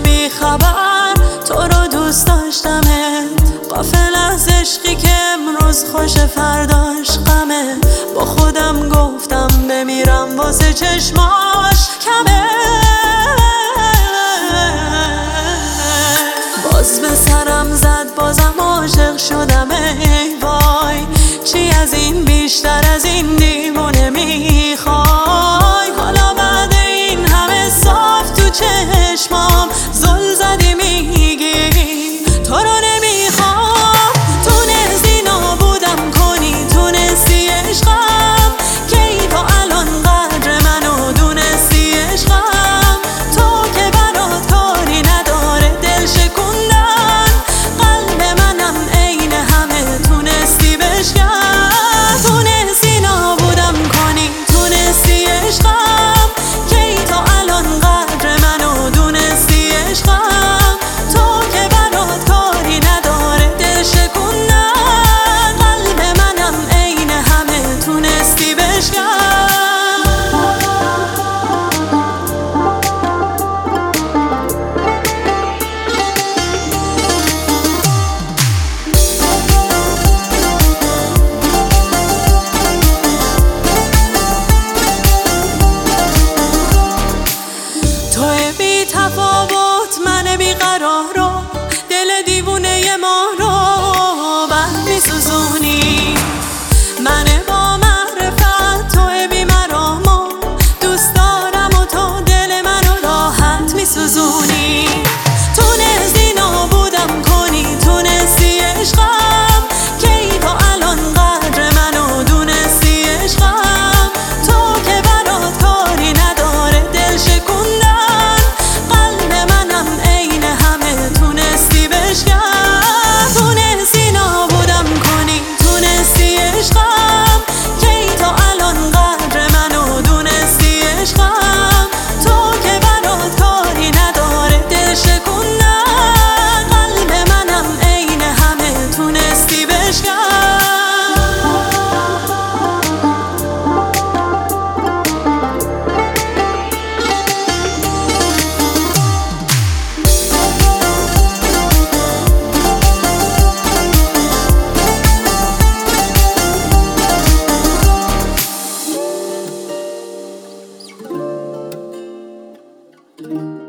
بی خبر تو رو دوست داشتمت، غافل از عشقی که امروز خوش فرداش غمه. با خودم گفتم بمیرم واسه چشماش کمه. باز به سرم زد بازم عاشق شدم، ای وای چی از این بیشتر از این دیوونه میخوای؟ حالا بعد این همه صاف تو چشمام زل زدی میگی تو رو نمیخوام. تونستی نابودم کنی، تونستی عشقم کی تو الان قدر منو دونستی عشقم. تو که برات کاری نداره دل شکوندن، قلب منم عین همه تونستی بشکن. تونستی نابودم کنی، تونستی عشقم کی تو الان قدر منو دونستی عشقم. تو که برات کاری نداره دل شکوندن، قلب منم عین همه تونستی بشکن. توی بی تفاوت من بی قرار رو، دل دیوونه ما رو بد میسوزونی. من با معرفت توی بی مرام و دوست دارم و تو دل منو راحت میسوزونی. تونستی نابودم کنی، تونستی عشقم کی تو الان قدر منو دونستی عشقم. تو که برات کاری نداره دل شکوندن، قلب منم عین همه تونستی بشکن. تونستی نابودم کنی، تونستی عشقم کی تو الان قدر منو دونستی عشقم. تو که برات کاری نداره دل شکوندن، قلب منم عین همه تونستی بشکن. thank you